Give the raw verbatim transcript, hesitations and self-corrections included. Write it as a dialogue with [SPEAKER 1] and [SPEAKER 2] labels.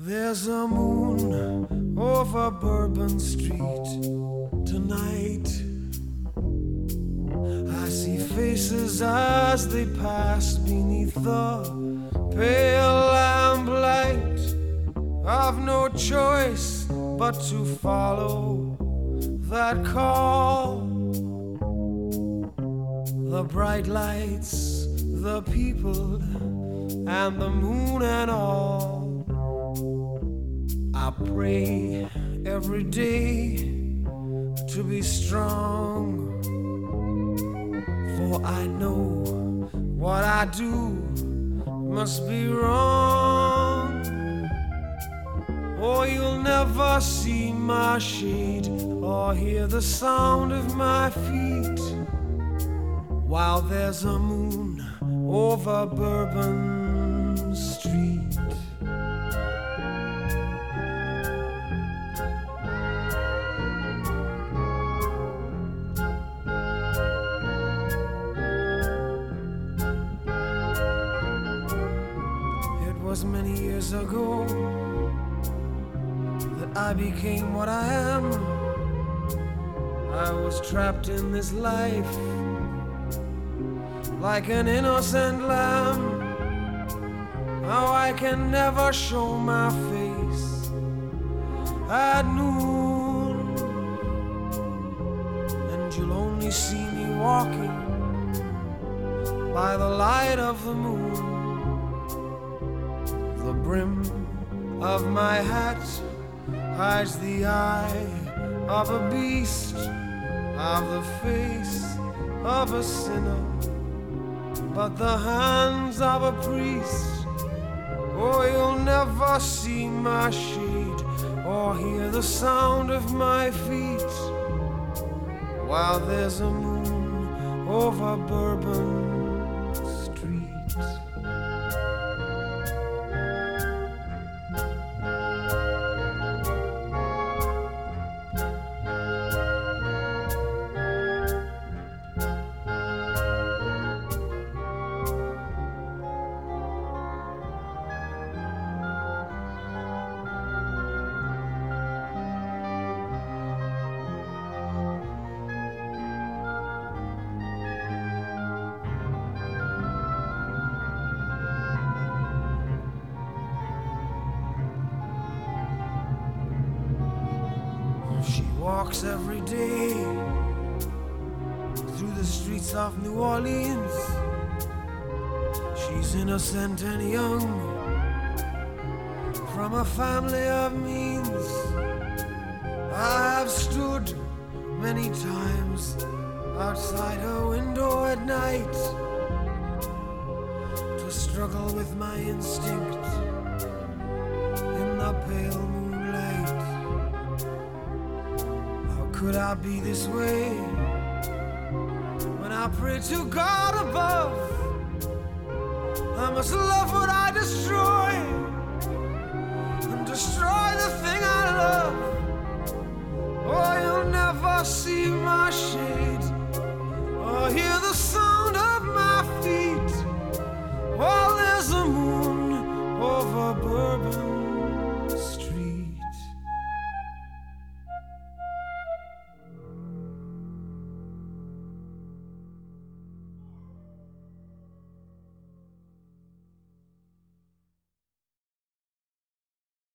[SPEAKER 1] There's a moon over Bourbon Street tonight. I see faces as they pass beneath the pale lamplight. I've no choice but to follow that call. The bright lights, the people, and the moon and all. I pray every day to be strong, for I know what I do must be wrong. Or you'll never see my shade or hear the sound of my feet while there's a moon over Bourbon Street. It was many years ago that I became what I am. I was trapped in this life like an innocent lamb. Now I can never show my face at noon, and you'll only see me walking by the light of the moon. The brim of my hat hides the eye of a beast, of the face of a sinner, but the hands of a priest. Oh, you'll never see my shade or hear the sound of my feet while there's a moon over Bourbon Street. She walks every day through the streets of New Orleans. She's innocent and young, from a family of means. I have stood many times outside her window at night to struggle with my instinct in the pale moonlight. Could I be this way when I pray to God above? I must love what I destroy.